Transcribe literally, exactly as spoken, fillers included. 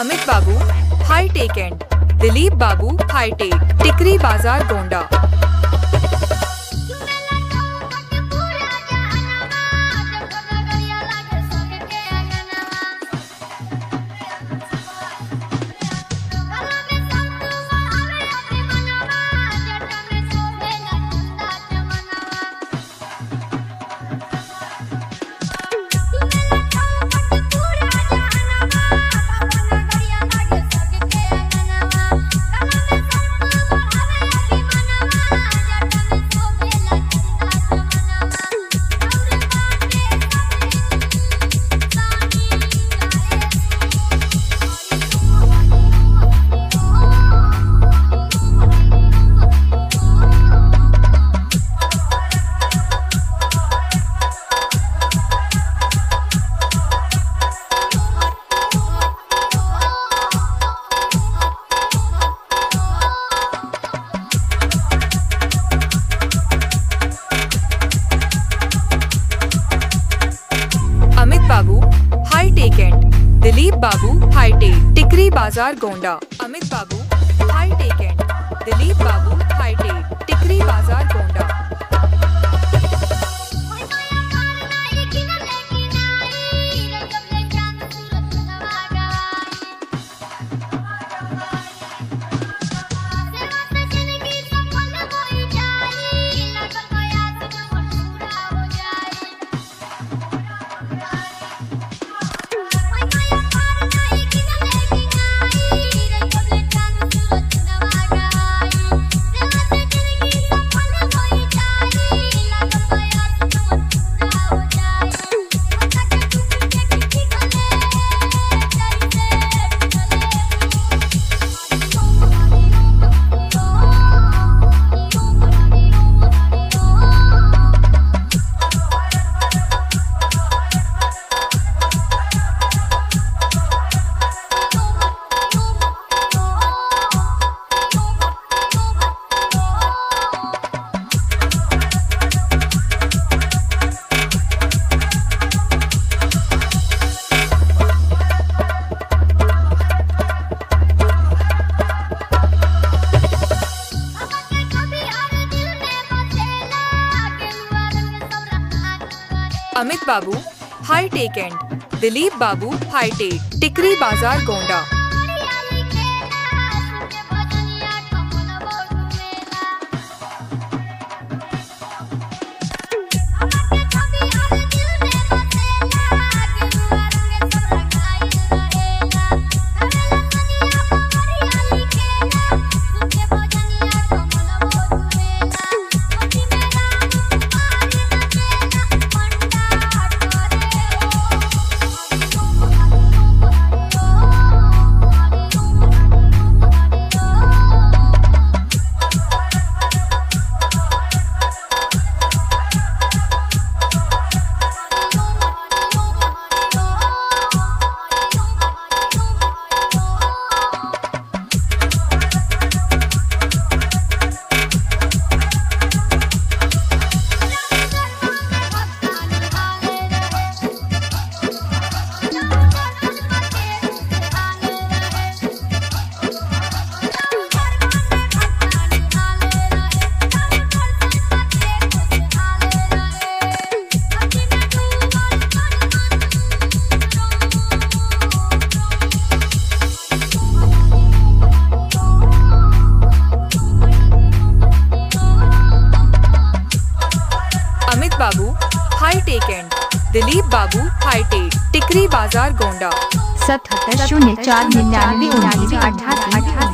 अमित बाबू high tech and, Dilip बाबू high tech, टिकरी बाजार गोंडा। अमित बाबू हाई टेक एंड, दिलीप बाबू हाई टेक, टिकरी बाजार गोंडा। अमित बाबू हाई टेक एंड, दिलीप बाबू हाई टेक, टिकरी बाजार गोंडा। अमित बाबू हाई टेक एंड, दिलीप बाबू हाई टेक, टिकरी बाजार गोंडा। अमित बाबू हाई टेक एंड, दिलीप बाबू हाई टेक, टिकरी बाजार गोंडा। सतहत्तर शून्य चार निन्यानवे उन्नीस अठासी अठासी।